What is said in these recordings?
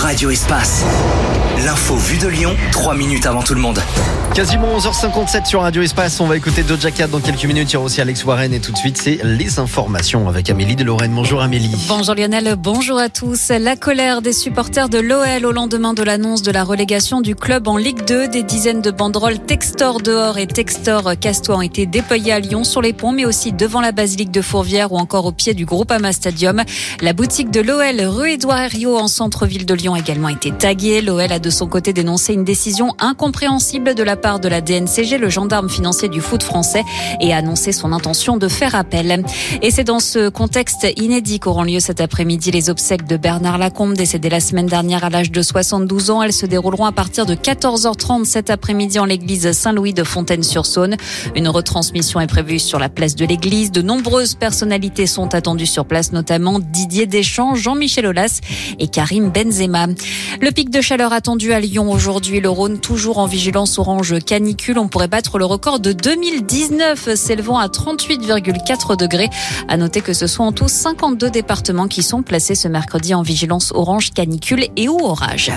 Radio Espace. L'info vue de Lyon, 3 minutes avant tout le monde. Quasiment 11h57 sur Radio Espace. On va écouter Doja Cat dans quelques minutes. Il y aura aussi Alex Warren et tout de suite, c'est les informations avec Amélie de Lorraine. Bonjour Amélie. Bonjour Lionel, bonjour à tous. La colère des supporters de l'OL au lendemain de l'annonce de la relégation du club en Ligue 2. Des dizaines de banderoles Textor dehors et Textor casse-toi ont été déployées à Lyon sur les ponts, mais aussi devant la basilique de Fourvière ou encore au pied du Groupama Stadium. La boutique de l'OL, rue Édouard Herriot en centre-ville de Lyon, a également été taguée. L'OL a de son côté dénoncé une décision incompréhensible de la part de la DNCG, le gendarme financier du foot français, et a annoncé son intention de faire appel. Et c'est dans ce contexte inédit qu'auront lieu cet après-midi les obsèques de Bernard Lacombe, décédé la semaine dernière à l'âge de 72 ans. Elles se dérouleront à partir de 14h30 cet après-midi en l'église Saint-Louis de Fontaine-sur-Saône. Une retransmission est prévue sur la place de l'église. De nombreuses personnalités sont attendues sur place, notamment Didier Deschamps, Jean-Michel Aulas et Karim Benzema. Le pic de chaleur attendu à Lyon aujourd'hui, le Rhône toujours en vigilance orange canicule. On pourrait battre le record de 2019, s'élevant à 38,4 degrés. À noter que ce sont en tout 52 départements qui sont placés ce mercredi en vigilance orange canicule et ou orage.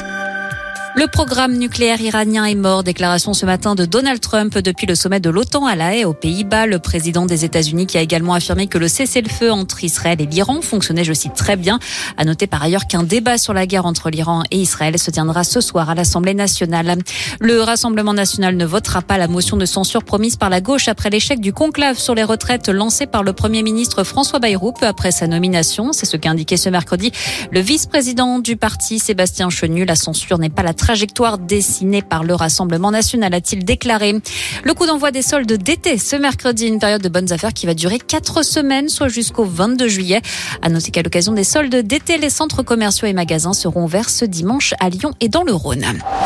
Le programme nucléaire iranien est mort. Déclaration ce matin de Donald Trump depuis le sommet de l'OTAN à La Haye aux Pays-Bas. Le président des États-Unis qui a également affirmé que le cessez-le-feu entre Israël et l'Iran fonctionnait, je cite, très bien. À noter par ailleurs qu'un débat sur la guerre entre l'Iran et Israël se tiendra ce soir à l'Assemblée nationale. Le Rassemblement national ne votera pas la motion de censure promise par la gauche après l'échec du conclave sur les retraites lancé par le Premier ministre François Bayrou peu après sa nomination. C'est ce qu'a indiqué ce mercredi le vice-président du parti, Sébastien Chenu. La censure n'est pas la trajectoire dessinée par le Rassemblement national, a-t-il déclaré. Le coup d'envoi des soldes d'été ce mercredi, une période de bonnes affaires qui va durer 4 semaines, soit jusqu'au 22 juillet. À noter qu'à l'occasion des soldes d'été, les centres commerciaux et magasins seront ouverts ce dimanche à Lyon et dans le Rhône.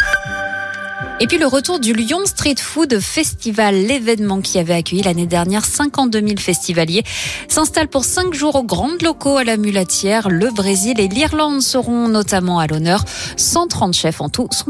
Et puis le retour du Lyon Street Food Festival, l'événement qui avait accueilli l'année dernière 52 000 festivaliers, s'installe pour 5 jours aux grandes locaux à la Mulatière. Le Brésil et l'Irlande seront notamment à l'honneur. 130 chefs en tout sont